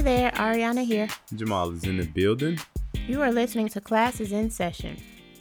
there, Ariana here. Jamal is in the building. You are listening to Classes in Session.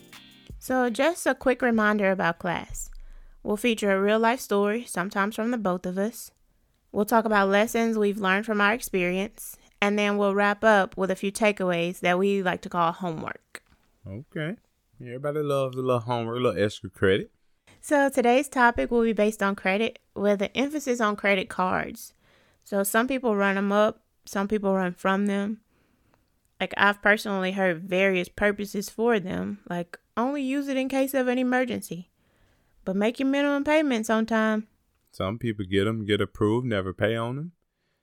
So just a quick reminder about class. We'll feature a real life story, sometimes from the both of us. We'll talk about lessons we've learned from our experience, and then we'll wrap up with a few takeaways that we like to call homework. Okay. Everybody loves a little homework, a little extra credit. So today's topic will be based on credit with an emphasis on credit cards. So some people run them up, some people run from them. Like I've personally heard various purposes for them, like only use it in case of an emergency. But make your minimum payments on time. Some people get approved, never pay on them.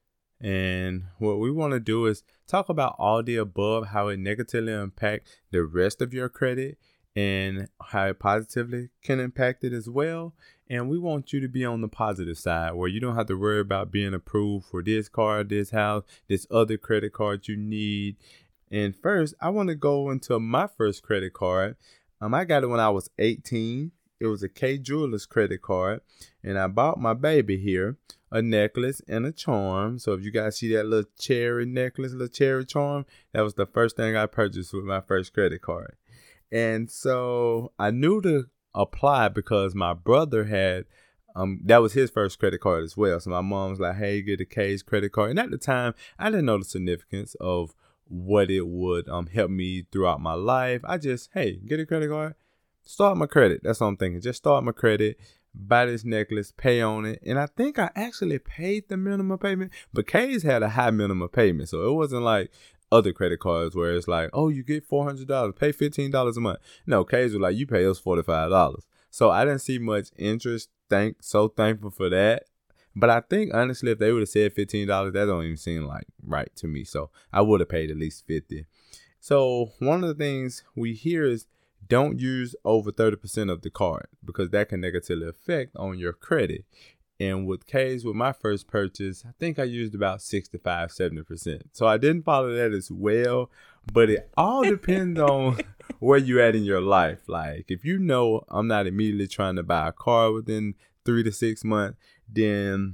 And what we want to do is talk about all the above, how it negatively impacts the rest of your credit and how it positively can impact it as well. And we want you to be on the positive side where you don't have to worry about being approved for this card, this house, this other credit card you need. And first, I want to go into my first credit card. I got it when I was 18. It was a Kay Jewelers credit card. And I bought my baby here a necklace and a charm. So if you guys see that little cherry necklace, little cherry charm, that was the first thing I purchased with my first credit card. And so I knew to apply because my brother had, that was his first credit card as well. So my mom was like, hey, get a Kay's credit card. And at the time, I didn't know the significance of what it would help me throughout my life. I just, hey, get a credit card, start my credit. That's what I'm thinking. Just start my credit, buy this necklace, pay on it. And I think I actually paid the minimum payment, but Kay's had a high minimum payment. So it wasn't like other credit cards where it's like, oh, you get $400, pay $15 a month. No, Kay's was like, you pay us $45. So I didn't see much interest. So thankful for that. But I think, honestly, if they would have said $15, that don't even seem like right to me. So I would have paid at least $50. So one of the things we hear is don't use over 30% of the card because that can negatively affect on your credit. And with Kay's, with my first purchase, I think I used about 65, 70%. So I didn't follow that as well. But it all depends on where you're at in your life. Like if you know I'm not immediately trying to buy a car within 3 to 6 months, then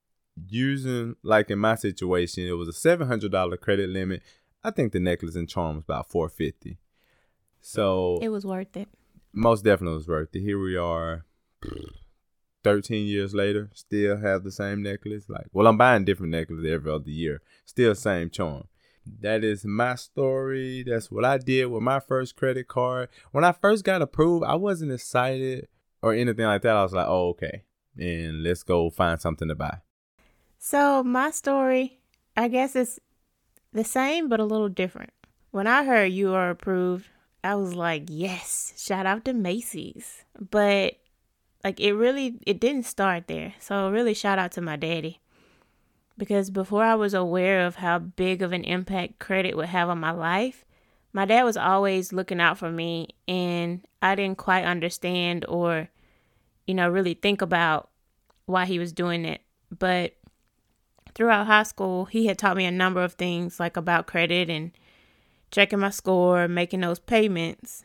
using, like in my situation, it was a $700 credit limit. I think the necklace and charm was about $450. So it was worth it. Most definitely was worth it. Here we are 13 years later, still have the same necklace. I'm buying different necklaces every other year. Still same charm. That is my story. That's what I did with my first credit card. When I first got approved, I wasn't excited or anything like that. I was like, oh, okay. And let's go find something to buy. So my story, I guess it's the same, but a little different. When I heard you are approved, I was like, yes, shout out to Macy's. But it didn't start there. So really shout out to my daddy. Because before I was aware of how big of an impact credit would have on my life, my dad was always looking out for me and I didn't quite understand or, really think about why he was doing it. But throughout high school, he had taught me a number of things like about credit and checking my score, making those payments,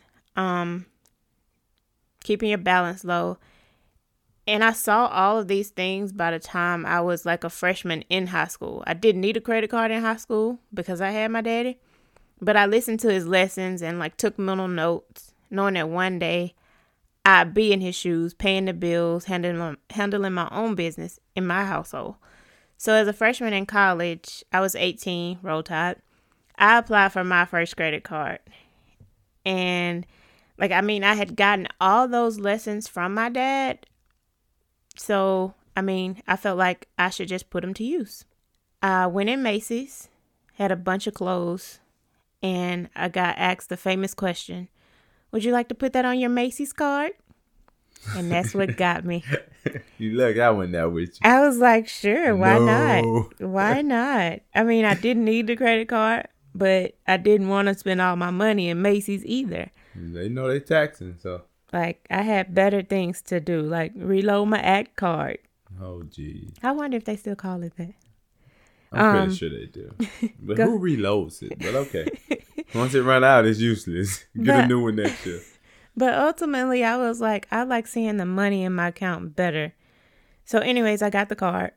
keeping your balance low. And I saw all of these things by the time I was like a freshman in high school. I didn't need a credit card in high school because I had my daddy. But I listened to his lessons and took mental notes, knowing that one day I'd be in his shoes, paying the bills, handling my own business in my household. So as a freshman in college, I was 18, Roll Tide. I applied for my first credit card. And I had gotten all those lessons from my dad. So, I felt like I should just put them to use. I went in Macy's, had a bunch of clothes, and I got asked the famous question, would you like to put that on your Macy's card? And that's what got me. You look, I went there with you. I was like, sure, why No. not? Why not? I didn't need the credit card, but I didn't want to spend all my money in Macy's either. They know they taxing, so. I had better things to do, like reload my ACT card. Oh, geez. I wonder if they still call it that. I'm pretty sure they do. But who reloads it? But okay. Once it run out, it's useless. Get a new one next year. But ultimately, I was like, I like seeing the money in my account better. So anyways, I got the card.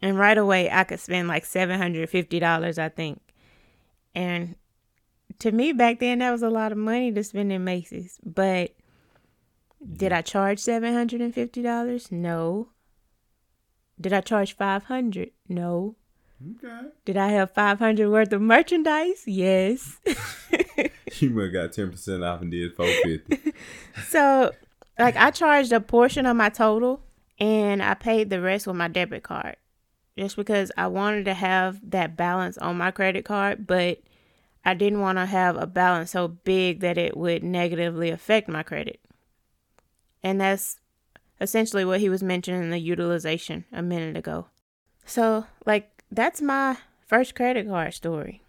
And right away, I could spend like $750, I think. And to me, back then, that was a lot of money to spend in Macy's. But did I charge $750? No. Did I charge $500? No. Okay. Did I have $500 worth of merchandise? Yes. You must got 10% off and did $450. So, like, I charged a portion of my total, and I paid the rest with my debit card. Just because I wanted to have that balance on my credit card, but I didn't want to have a balance so big that it would negatively affect my credit. And that's essentially what he was mentioning in the utilization a minute ago. So, like, that's my first credit card story.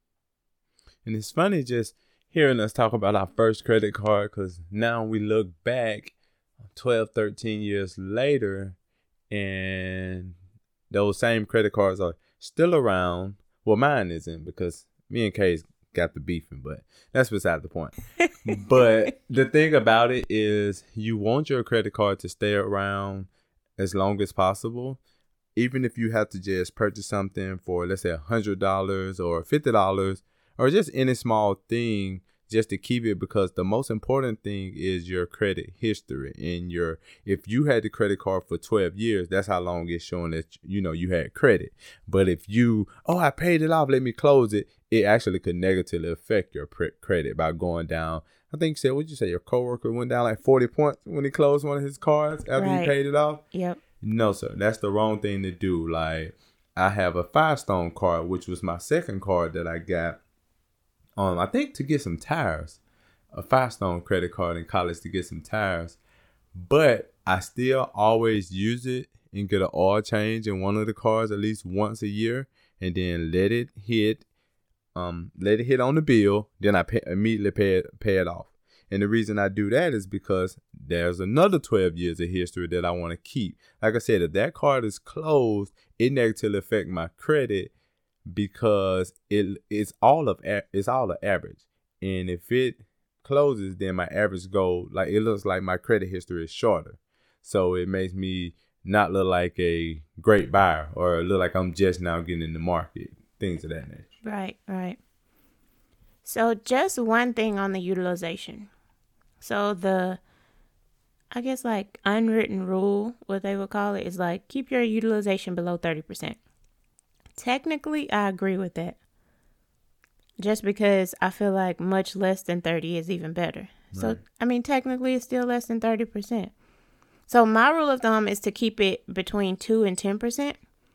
And it's funny just hearing us talk about our first credit card, because now we look back 12, 13 years later, and those same credit cards are still around. Well, mine isn't, because me and Kay's got the beefing, but that's beside the point. But the thing about it is, you want your credit card to stay around as long as possible. Even if you have to just purchase something for, let's say, $100 or $50, or just any small thing, just to keep it, because the most important thing is your credit history. And if you had the credit card for 12 years, that's how long it's showing that, you had credit. But if I paid it off, let me close it, it actually could negatively affect your credit by going down. I think your coworker went down like 40 points when he closed one of his cards after he paid it off? Yep. No, sir. That's the wrong thing to do. Like, I have a Firestone card, which was my second card that I got, I think to get some tires. A Firestone credit card in college to get some tires. But I still always use it and get an oil change in one of the cars at least once a year, and then let it hit on the bill. Then I immediately pay it off. And the reason I do that is because there's another 12 years of history that I want to keep. Like I said, if that card is closed, it negatively affects my credit, because it's all of average. And if it closes, then my average it looks like my credit history is shorter. So it makes me not look like a great buyer, or look like I'm just now getting in the market, things of that nature. Right. So just one thing on the utilization. So the, I guess, like, unwritten rule, what they would call it, is like, keep your utilization below 30%. Technically, I agree with that. Just because I feel like much less than 30 is even better. Right. So, I mean, technically, it's still less than 30%. So my rule of thumb is to keep it between 2 and 10%.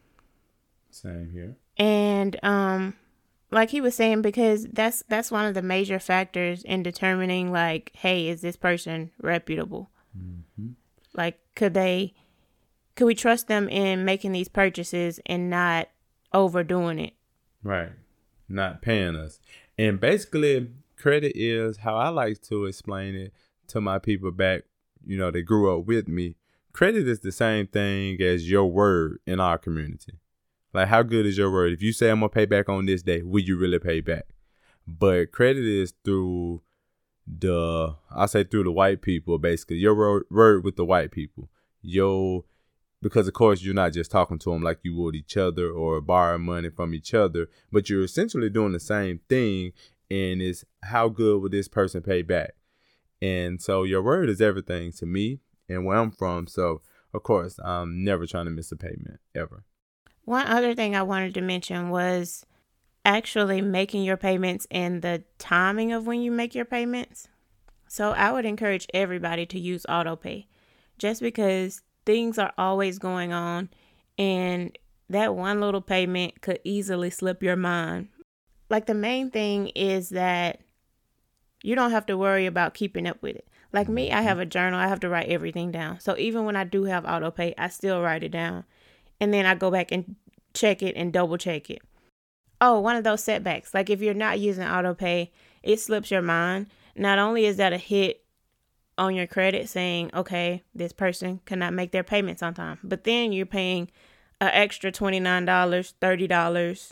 Same here. And like he was saying, because that's one of the major factors in determining, like, hey, is this person reputable? Mm-hmm. Like, could we trust them in making these purchases and not overdoing it? Right. Not paying us. And basically, credit is, how I like to explain it to my people back, they grew up with me. Credit is the same thing as your word in our community. Like, how good is your word? If you say, I'm going to pay back on this day, will you really pay back? But credit is through the white people, basically. Your word with the white people. Because, of course, you're not just talking to them like you would each other or borrowing money from each other, but you're essentially doing the same thing, and it's how good will this person pay back? And so your word is everything to me and where I'm from. So, of course, I'm never trying to miss a payment, ever. One other thing I wanted to mention was actually making your payments and the timing of when you make your payments. So I would encourage everybody to use AutoPay, just because things are always going on, and that one little payment could easily slip your mind. Like, the main thing is that you don't have to worry about keeping up with it. Like me, I have a journal. I have to write everything down. So even when I do have AutoPay, I still write it down. And then I go back and check it and double check it. Oh, one of those setbacks. Like, if you're not using AutoPay, it slips your mind. Not only is that a hit on your credit saying, okay, this person cannot make their payments on time, but then you're paying an extra $29, $30,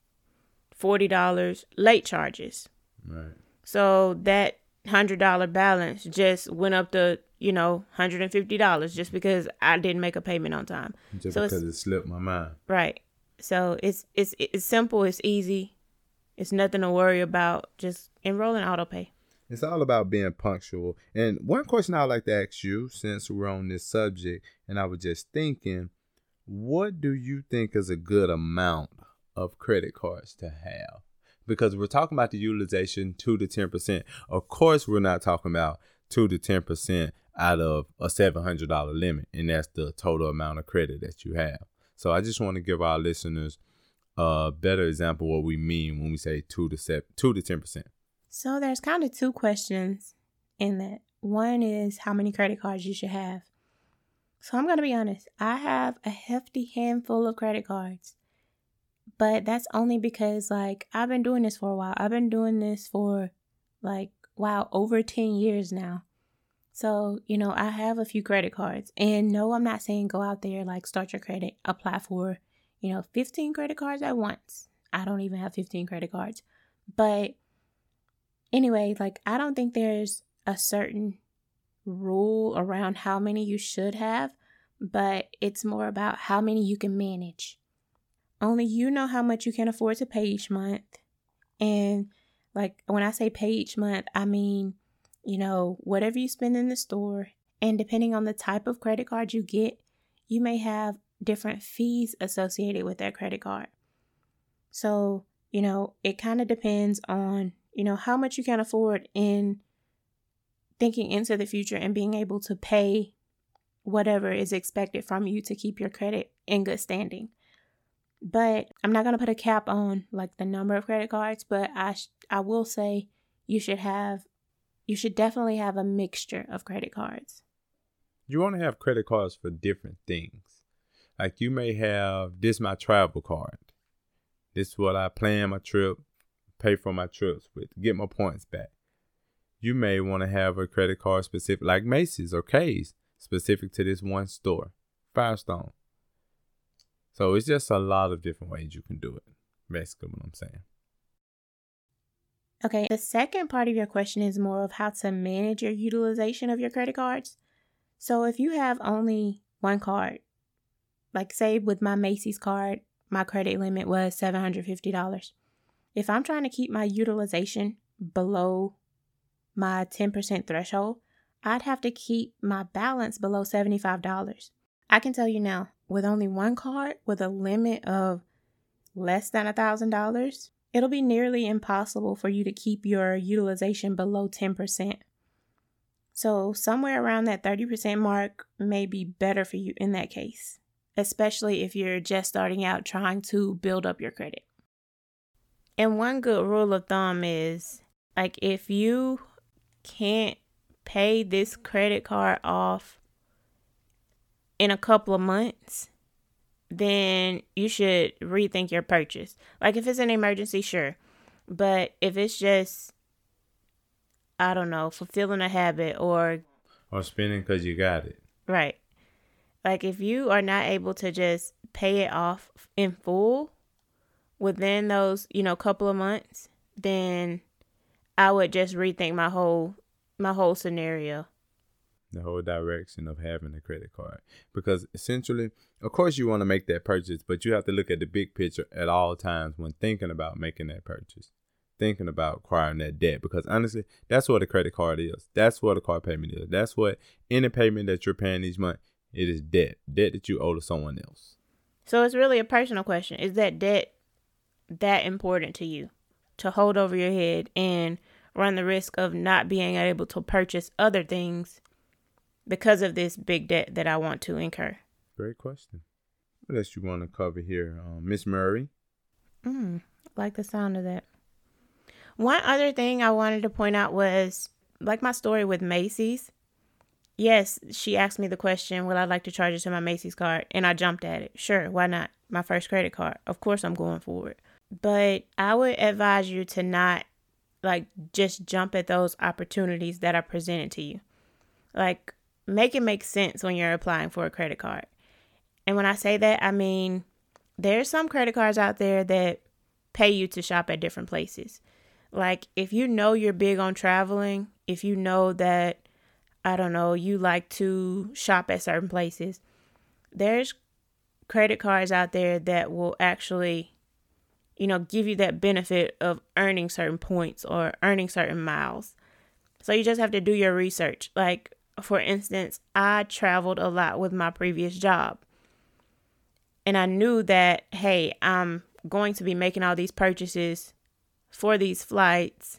$40 late charges. Right. So that $100 balance just went up to, $150 just because I didn't make a payment on time. Just because it slipped my mind. Right. So it's simple. It's easy. It's nothing to worry about. Just enroll in AutoPay. It's all about being punctual. And one question I'd like to ask you, since we're on this subject, and I was just thinking, what do you think is a good amount of credit cards to have? Because we're talking about the utilization 2 to 10%. Of course, we're not talking about 2 to 10% out of a $700 limit, and that's the total amount of credit that you have. So I just want to give our listeners a better example of what we mean when we say 2 to 10%. So there's kind of two questions in that. One is how many credit cards you should have. So I'm going to be honest. I have a hefty handful of credit cards. But that's only because, I've been doing this for a while. I've been doing this for, over 10 years now. So, I have a few credit cards. And no, I'm not saying go out there, start your credit, apply for, 15 credit cards at once. I don't even have 15 credit cards. But anyway, I don't think there's a certain rule around how many you should have, but it's more about how many you can manage. Only you know how much you can afford to pay each month. And when I say pay each month, I mean, whatever you spend in the store. And depending on the type of credit card you get, you may have different fees associated with that credit card. So, it kind of depends on, how much you can afford in thinking into the future and being able to pay whatever is expected from you to keep your credit in good standing. But I'm not going to put a cap on the number of credit cards, but I will say you should definitely have a mixture of credit cards. You want to have credit cards for different things. You may have this my travel card. This is what I plan my trip, pay for my trips with, get my points back. You may want to have a credit card specific like Macy's or Kay's, specific to this one store, Firestone. So it's just a lot of different ways you can do it, basically what I'm saying. Okay, the second part of your question is more of how to manage your utilization of your credit cards. So if you have only one card, say with my Macy's card, my credit limit was $750. If I'm trying to keep my utilization below my 10% threshold, I'd have to keep my balance below $75. I can tell you now, with only one card with a limit of less than $1,000, it'll be nearly impossible for you to keep your utilization below 10%. So somewhere around that 30% mark may be better for you in that case, especially if you're just starting out trying to build up your credit. And one good rule of thumb is, if you can't pay this credit card off in a couple of months, then you should rethink your purchase. If it's an emergency, sure. But if it's just, I don't know, fulfilling a habit or spending because you got it. Right. If you are not able to just pay it off in full within those, couple of months, then I would just rethink my whole scenario. The whole direction of having a credit card. Because essentially, of course you want to make that purchase, but you have to look at the big picture at all times when thinking about making that purchase. Thinking about acquiring that debt. Because honestly, that's what a credit card is. That's what a car payment is. That's what any payment that you're paying each month, it is debt. Debt that you owe to someone else. So it's really a personal question. Is that debt that important to you to hold over your head and run the risk of not being able to purchase other things because of this big debt that I want to incur? Great question. What else you want to cover here, Miss Murray? Like the sound of that. One other thing I wanted to point out was my story with Macy's. Yes, she asked me the question, will I like to charge it to my Macy's card? And I jumped at it. Sure, why not? My first credit card. Of course I'm going for it. But I would advise you to not just jump at those opportunities that are presented to you. Make it make sense when you're applying for a credit card. And when I say that, I mean, there's some credit cards out there that pay you to shop at different places. If you know you're big on traveling, if you know that I don't know, you like to shop at certain places. There's credit cards out there that will actually, give you that benefit of earning certain points or earning certain miles. So you just have to do your research. Like, for instance, I traveled a lot with my previous job. And I knew that, hey, I'm going to be making all these purchases for these flights.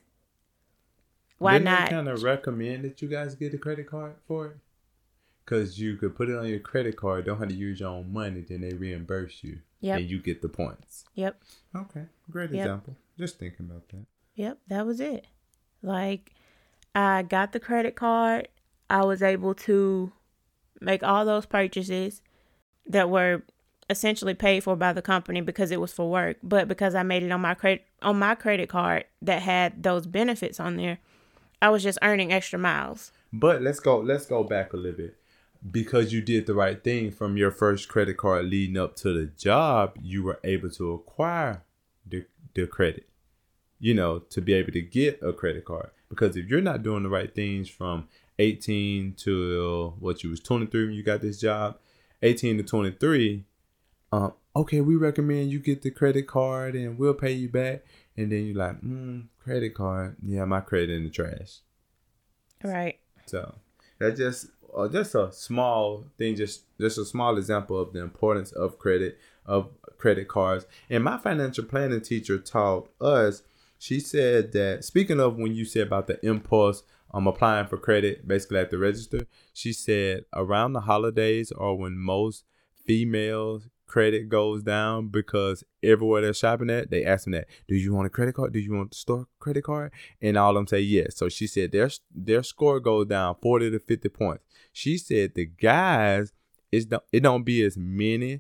Why Didn't not? they kind of recommend that you guys get a credit card for it? Because you could put it on your credit card, don't have to use your own money, then they reimburse you. Yep. And you get the points. Yep. Okay. Great example. Just thinking about that. Yep. That was it. Like, I got the credit card. I was able to make all those purchases that were essentially paid for by the company because it was for work. But because I made it on my credit card that had those benefits on there, I was just earning extra miles. But let's go back a little bit. Because you did the right thing from your first credit card leading up to the job, you were able to acquire the credit, to be able to get a credit card. Because if you're not doing the right things from 18 to you was 23 when you got this job, 18 to 23, okay, we recommend you get the credit card and we'll pay you back. And then you're like, credit card, yeah, my credit in the trash. Right. So that's just a small thing, just a small example of the importance of credit cards. And my financial planning teacher taught us, she said that, speaking of when you said about the impulse, applying for credit basically at the register, she said around the holidays or when most females credit goes down because everywhere they're shopping at, they ask them that, do you want a credit card? Do you want the store credit card? And all of them say yes. So she said their score goes down 40 to 50 points. She said the guys, it doesn't be as many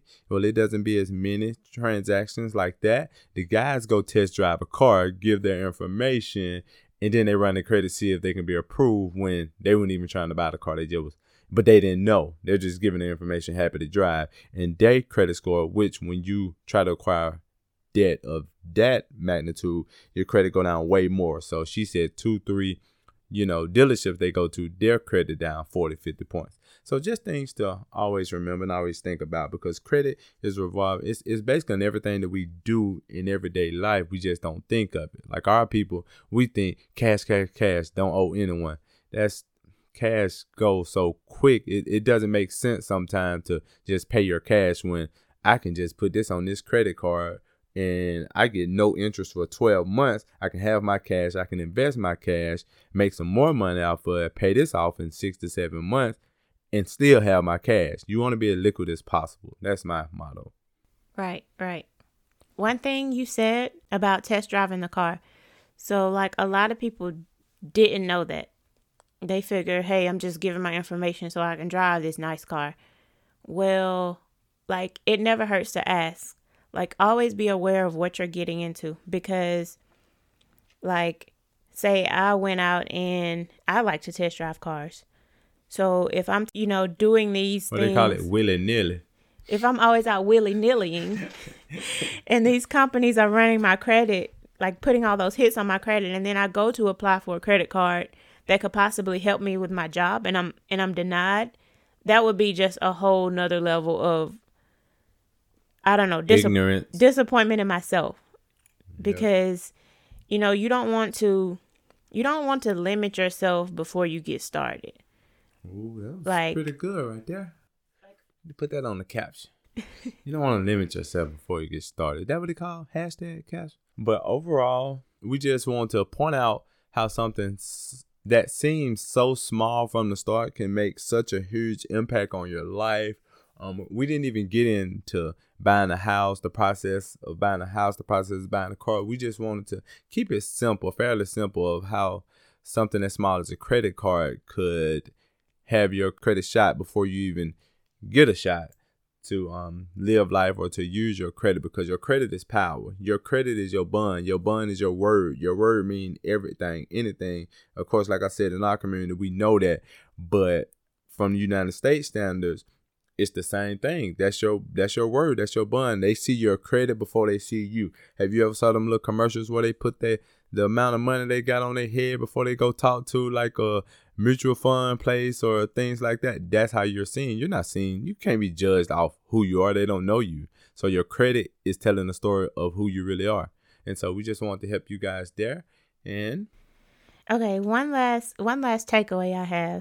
transactions like that. The guys go test drive a car, give their information, and then they run the credit, see if they can be approved when they weren't even trying to buy the car. But they didn't know. They're just giving the information, happy to drive. And their credit score, which when you try to acquire debt of that magnitude, your credit go down way more. So she said 2-3, dealerships they go to, their credit down 40, 50 points. So just things to always remember and always think about, because credit is revolving. It's basically on everything that we do in everyday life. We just don't think of it. Like our people, we think cash, don't owe anyone. Cash goes so quick. It doesn't make sense sometimes to just pay your cash when I can just put this on this credit card and I get no interest for 12 months. I can have my cash. I can invest my cash, make some more money off of it, pay this off in 6 to 7 months, and still have my cash. You want to be as liquid as possible. That's my motto. Right. One thing you said about test driving the car. So, like, a lot of people didn't know that. They figure, hey, I'm just giving my information so I can drive this nice car. Well, like, it never hurts to ask. Like, always be aware of what you're getting into, because, like, say I went out and I like to test drive cars. So if I'm, doing these things. They call it willy-nilly. If I'm always out willy-nillying and these companies are running my credit, like putting all those hits on my credit, and then I go to apply for a credit card that could possibly help me with my job and I'm denied, that would be just a whole nother level of, I don't know, disappointment in myself. Because, you don't want to limit yourself before you get started. Ooh, that was pretty good right there. You put that on the caption. You don't want to limit yourself before you get started. Is that what they call hashtag caption? But overall, we just want to point out how something that seems so small from the start can make such a huge impact on your life. We didn't even get into buying a house, the process of buying a house, the process of buying a car. We just wanted to keep it simple, fairly simple, of how something as small as a credit card could have your credit shot before you even get a shot to live life or to use your credit, because your credit is power. Your credit is your bond. Your bond is your word. Your word means everything, anything. Of course, like I said, in our community, we know that. But from the United States standards, it's the same thing. That's your word. That's your bond. They see your credit before they see you. Have you ever saw them little commercials where they put the amount of money they got on their head before they go talk to like a mutual fund place or things like that, that's how you're seen. You're not seen. You can't be judged off who you are. They don't know you. So your credit is telling the story of who you really are. And so we just want to help you guys there. And okay, one last takeaway I have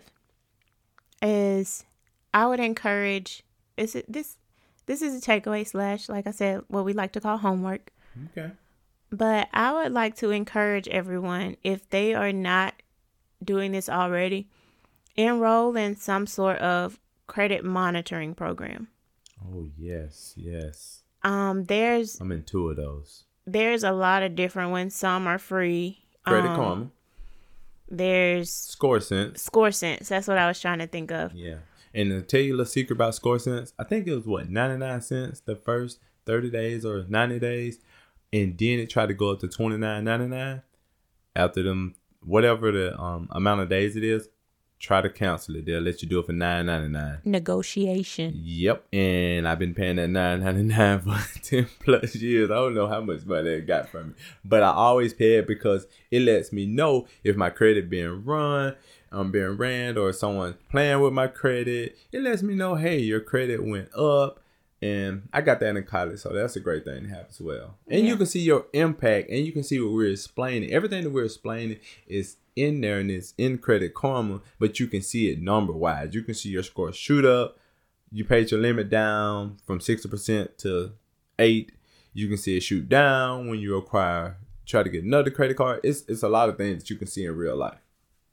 is I would encourage this is a takeaway / like I said, what we like to call homework. okay. But I would like to encourage everyone, if they are not doing this already, enroll in some sort of credit monitoring program. Oh, yes. I'm in 2 of those. There's a lot of different ones. Some are free. Credit Karma. There's ScoreSense. That's what I was trying to think of. Yeah. And to tell you a little secret about ScoreSense, I think it was 99 cents the first 30 days or 90 days. And then it tried to go up to $29.99 after them, whatever the amount of days it is. Try to cancel it. They'll let you do it for $9.99. Negotiation. Yep. And I've been paying that $9.99 for 10 plus years. I don't know how much money it got from me, but I always pay it because it lets me know if my credit being run, being ran, or someone playing with my credit. It lets me know, hey, your credit went up. And I got that in college, so that's a great thing to have as well. And you can see your impact, and you can see what we're explaining. Everything that we're explaining is in there, and it's in Credit Karma, but you can see it number-wise. You can see your score shoot up. You paid your limit down from 60% to 8%. You can see it shoot down when you try to get another credit card. It's a lot of things that you can see in real life.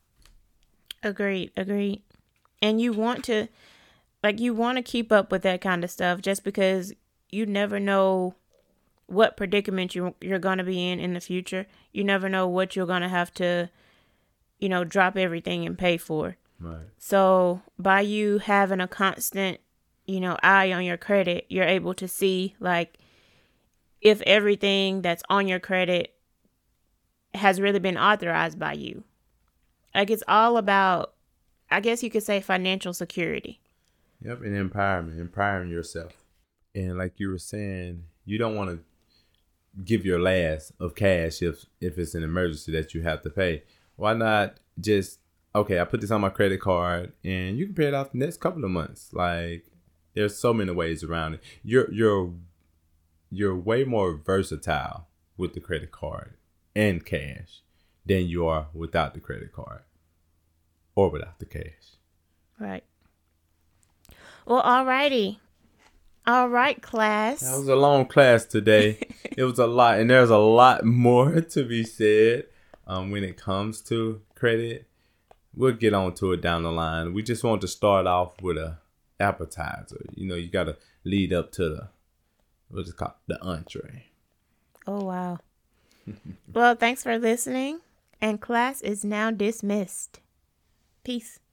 Agreed. And you want to keep up with that kind of stuff, just because you never know what predicament you're going to be in the future. You never know what you're going to have to, drop everything and pay for. Right. So by you having a constant, eye on your credit, you're able to see, like, if everything that's on your credit has really been authorized by you. Like, it's all about, I guess you could say, financial security. Yep, and empowering yourself. And like you were saying, you don't want to give your last of cash if it's an emergency that you have to pay. Why not just, okay, I put this on my credit card and you can pay it off the next couple of months. Like, there's so many ways around it. You're way more versatile with the credit card and cash than you are without the credit card or without the cash. Right. Well, alrighty. All right, class. That was a long class today. It was a lot, and there's a lot more to be said when it comes to credit. We'll get on to it down the line. We just want to start off with a appetizer. You got to lead up to the entree. Oh, wow. Well, thanks for listening, and class is now dismissed. Peace.